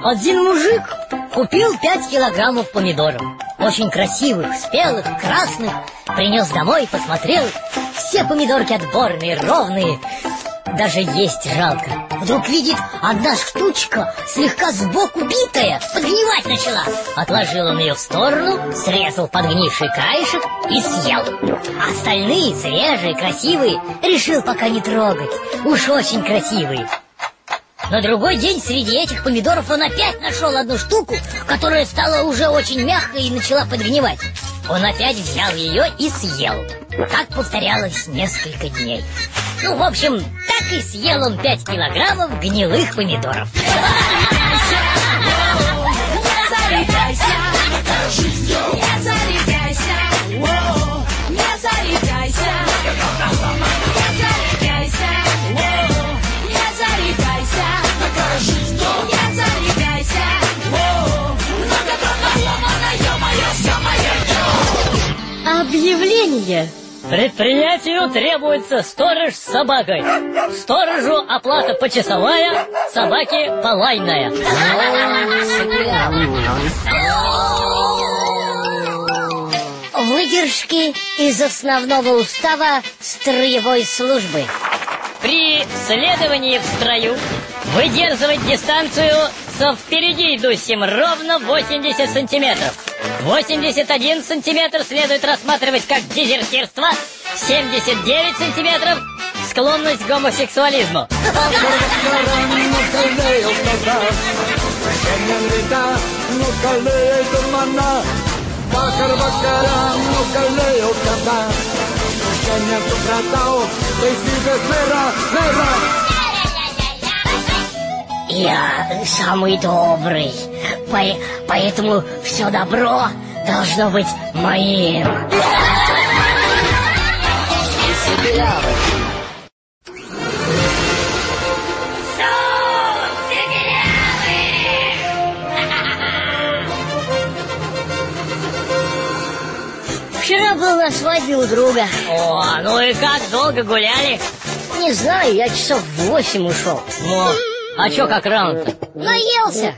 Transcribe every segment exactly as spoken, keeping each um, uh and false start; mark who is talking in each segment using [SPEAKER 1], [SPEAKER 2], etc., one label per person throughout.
[SPEAKER 1] Один мужик купил пять килограммов помидоров. Очень красивых, спелых, красных. Принес домой, посмотрел. Все помидорки отборные, ровные. Даже есть жалко. Вдруг видит, одна штучка слегка сбоку битая, подгнивать начала. Отложил он ее в сторону, срезал подгнивший краешек и съел. Остальные, свежие, красивые, решил пока не трогать. Уж очень красивые. На другой день среди этих помидоров он опять нашел одну штуку, которая стала уже очень мягкой и начала подгнивать. Он опять взял ее и съел. Так повторялось несколько дней. Ну, в общем, так и съел он пять килограммов гнилых помидоров. Объявление. Предприятию требуется сторож с собакой. Сторожу оплата почасовая, собаке полайная. Выдержки из основного устава строевой службы. При следовании в строю выдерживать дистанцию со впереди идущим ровно восемьдесят сантиметров. восемьдесят один сантиметр следует рассматривать как дезертирство, семьдесят девять сантиметров – склонность к гомосексуализму. Я самый добрый, по поэтому все добро должно быть моим. Вчера был на свадьбе у друга. О, ну и как, долго гуляли? Не знаю, я часов в восемь ушел. Но... А чё как рано-то? Наелся.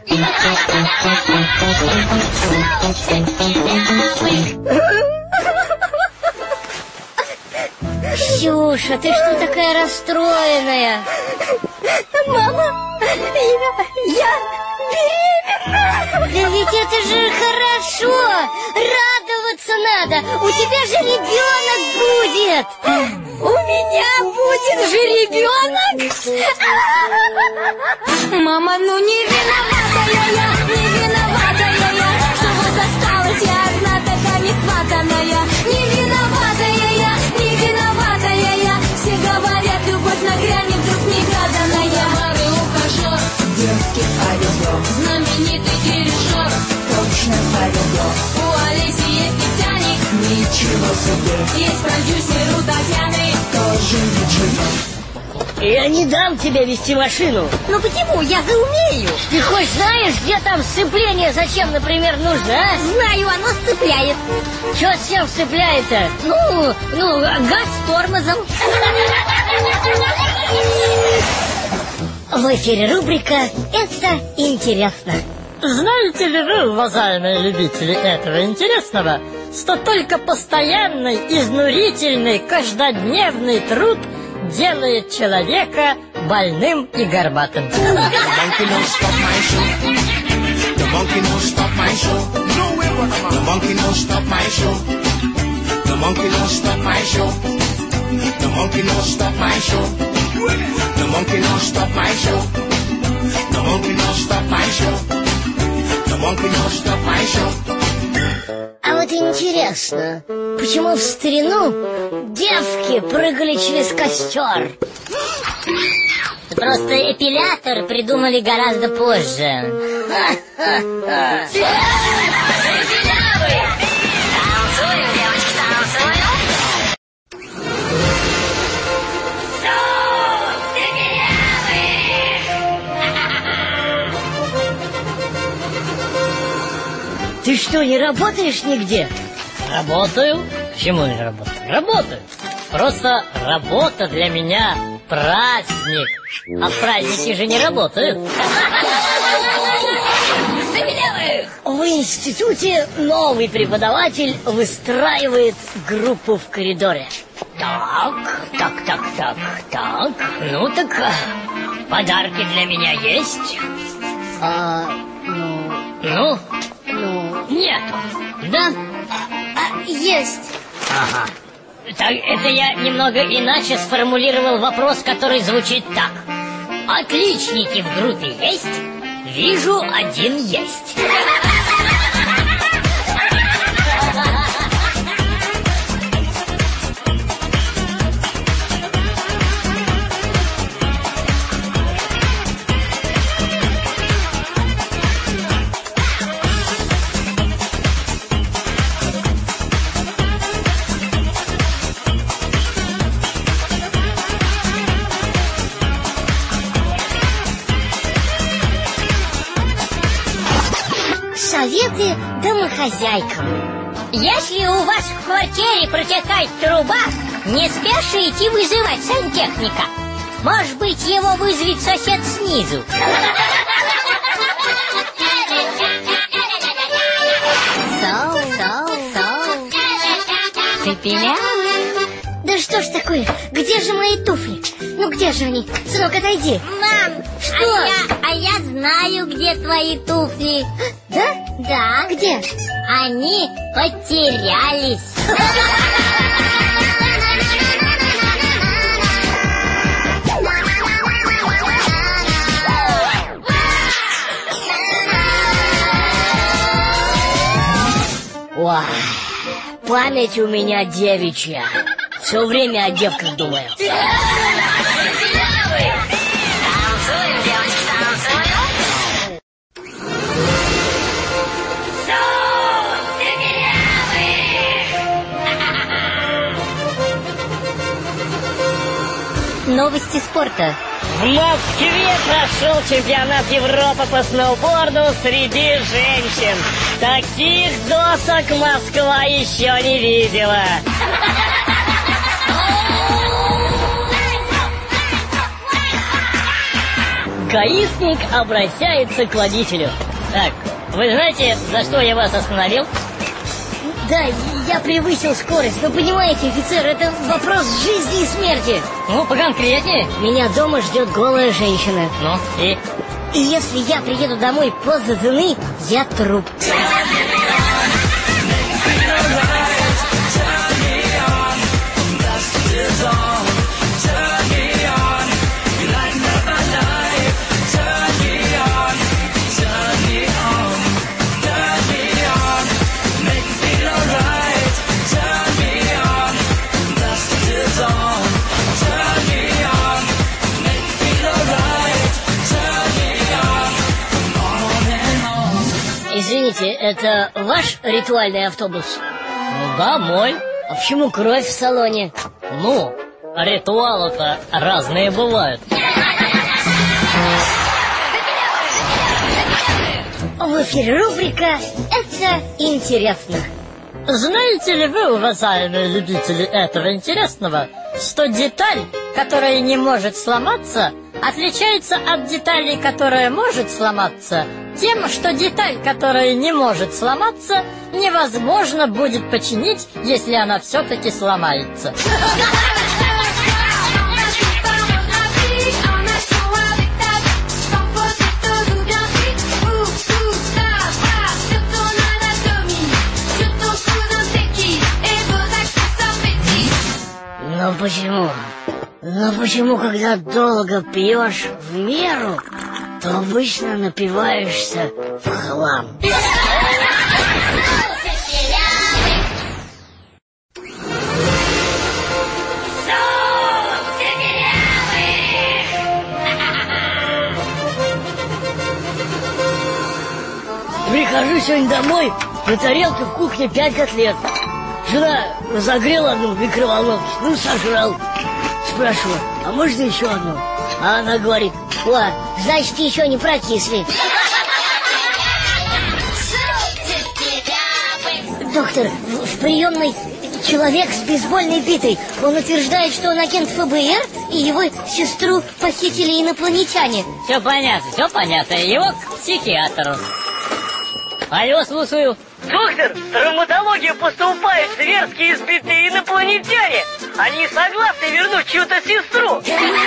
[SPEAKER 1] Ксюша, ты что такая расстроенная?
[SPEAKER 2] Мама, я, я беременна.
[SPEAKER 1] Да ведь это же хорошо. Радоваться надо. У тебя же ребенок будет.
[SPEAKER 2] У меня будет же ребенок? Мама, ну не виноватая я, не виноватая я, что вот осталась я одна такая нехватанная. Не виноватая я, не виноватая я, все говорят, любовь на грани вдруг негаданная. Мары ухажер, детский повезло, знаменитый дирижер, точно повезло. У Олеси есть нефтяник, ничего себе. Есть продюсер у Татьяны, тоже ничего.
[SPEAKER 1] Я не дам тебе вести машину.
[SPEAKER 2] Ну почему? Я же умею.
[SPEAKER 1] Ты хоть знаешь, где там сцепление, зачем, например, нужно, а?
[SPEAKER 2] Знаю, оно сцепляет.
[SPEAKER 1] Чё с чем сцепляет-то?
[SPEAKER 2] Ну, ну, газ с тормозом.
[SPEAKER 1] В эфире рубрика «Это интересно». Знаете ли вы, уважаемые любители этого интересного, что только постоянный, изнурительный, каждодневный труд делает человека больным и горбатым? А вот интересно, почему в старину девки прыгали через костер? Просто эпилятор придумали гораздо позже. Ты что, не работаешь нигде? Работаю? Почему не работаю? Работаю. Просто работа для меня праздник. А праздники же не работают. В институте новый преподаватель выстраивает группу в коридоре. Так, так, так, так, так. Ну так, подарки для меня есть?
[SPEAKER 3] А, ну...
[SPEAKER 1] Ну?
[SPEAKER 3] Ну...
[SPEAKER 1] Нету. Да?
[SPEAKER 3] А, есть.
[SPEAKER 1] Ага. Так, это я немного иначе сформулировал вопрос, который звучит так. Отличники в группе есть? Вижу, один есть.
[SPEAKER 3] Советы домохозяйкам.
[SPEAKER 1] Если у вас в квартире протекает труба, не спешите вызывать сантехника. Может быть, его вызовет сосед снизу.
[SPEAKER 3] Соу, соу, соу. Цепелявый. Да что ж такое? Где же мои туфли? Ну где же они? Сынок, отойди.
[SPEAKER 2] Мам,
[SPEAKER 3] Что?
[SPEAKER 2] А я, а я знаю, где твои туфли.
[SPEAKER 3] Да?
[SPEAKER 2] Да.
[SPEAKER 3] Где?
[SPEAKER 2] Они потерялись.
[SPEAKER 1] Ой, память у меня девичья. Все время о девках думаю.
[SPEAKER 3] Новости спорта.
[SPEAKER 1] В Москве прошел чемпионат Европы по сноуборду среди женщин. Таких досок Москва еще не видела. Гаишник обращается к водителю. Так, вы знаете, за что я вас остановил?
[SPEAKER 3] Да, я превысил скорость. Но понимаете, офицер, это вопрос жизни и смерти.
[SPEAKER 1] Ну, поконкретнее.
[SPEAKER 3] Меня дома ждет голая женщина.
[SPEAKER 1] Ну, и?
[SPEAKER 3] И если я приеду домой поздно жены, я труп.
[SPEAKER 1] Извините, это ваш ритуальный автобус? Ну да, мой.
[SPEAKER 3] А почему кровь в салоне?
[SPEAKER 1] Ну, ритуалы-то разные бывают.
[SPEAKER 3] В эфире рубрика «Это интересно».
[SPEAKER 1] Знаете ли вы, уважаемые любители этого интересного, что деталь, которая не может сломаться, отличается от детали, которая может сломаться, тем, что деталь, которая не может сломаться, невозможно будет починить, если она все-таки сломается.
[SPEAKER 3] Но почему? Но почему, когда долго пьешь в меру, то обычно напиваешься в хлам?
[SPEAKER 1] Прихожу сегодня домой, на тарелке в кухне пять котлет. Жена разогрела одну в микроволновке, ну сожрал. Спрашиваю, а можно еще одну? А она говорит:
[SPEAKER 3] о, значит, еще не прокисли. Доктор, в, в приемной человек с бейсбольной битой. Он утверждает, что он агент эф бэ эр, и его сестру похитили инопланетяне.
[SPEAKER 1] Все понятно, все понятно. Его к психиатру. Алло, слушаю.
[SPEAKER 4] Доктор, в травматологию поступают зверски избитые инопланетяне. Они согласны вернуть чью-то сестру.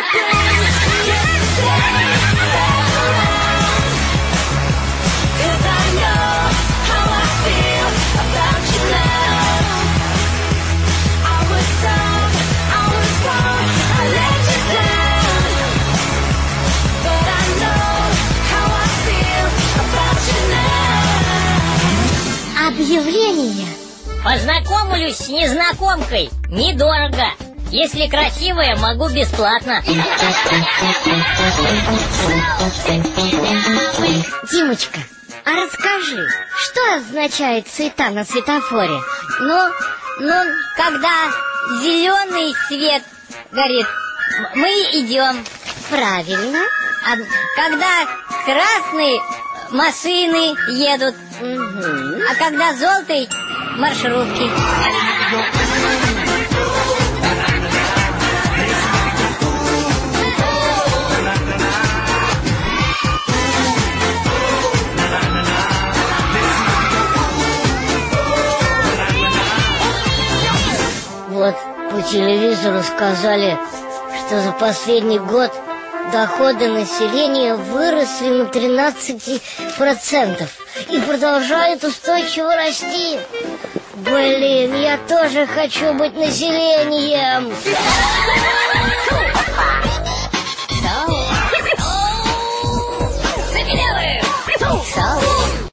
[SPEAKER 3] Объявление.
[SPEAKER 1] Познакомлюсь с незнакомкой. Недорого. Если красивая, могу бесплатно.
[SPEAKER 3] Димочка, а расскажи, что означает цвета на светофоре?
[SPEAKER 1] Ну, ну, когда зеленый свет горит, мы идем.
[SPEAKER 3] Правильно.
[SPEAKER 1] А когда красные, машины едут.
[SPEAKER 3] Угу.
[SPEAKER 1] А когда желтый, маршрутки.
[SPEAKER 3] Вот по телевизору сказали, что за последний год доходы населения выросли на тринадцать процентов и продолжают устойчиво расти. Блин, я тоже хочу быть населением.